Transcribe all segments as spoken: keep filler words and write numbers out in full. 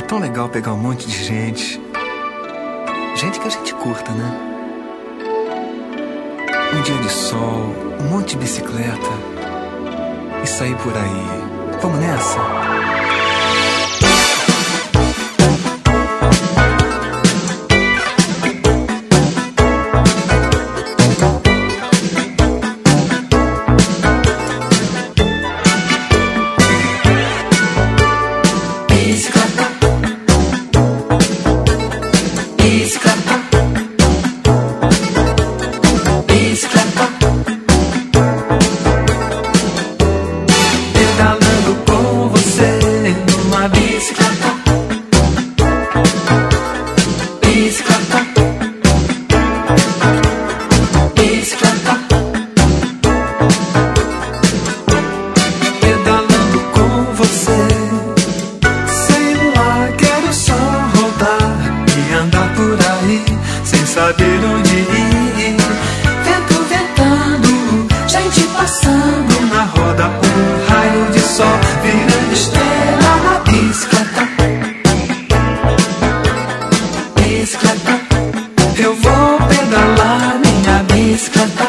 tão legal pegar um monte de gente. Gente que a gente curta, né? Um dia de sol, um monte de bicicleta e sair por aí. Vamos nessa? Saber onde ir, vento ventando, gente passando na roda, um raio de sol virando estrela na bicicleta. Bicicleta, eu vou pedalar minha bicicleta.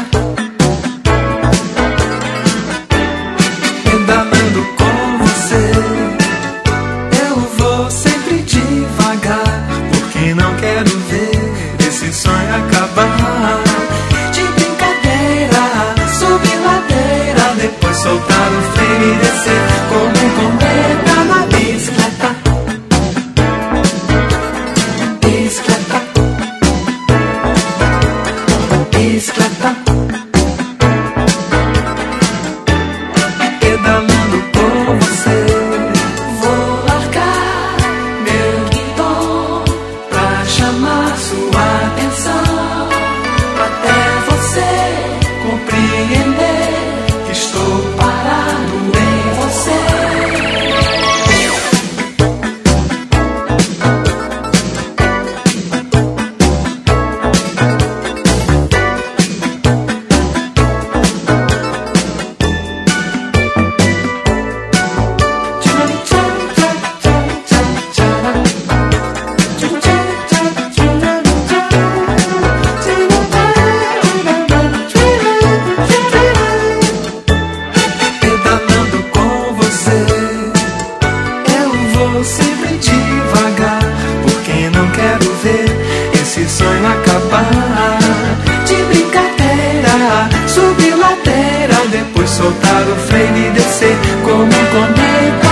Pedalando com você, eu vou sempre devagar, porque não quero ver esse sonho acabar. De brincadeira, subir ladeira, depois soltar o freio e descer como um cometa na bicicleta. Bicicleta, bicicleta, pedalando com você. Vou largar meu guidão pra chamar sua atenção, até você compreender que estou parado em você. Sempre devagar, porque não quero ver esse sonho acabar. De brincadeira, subir ladeira, depois soltar o freio e descer como um cometa.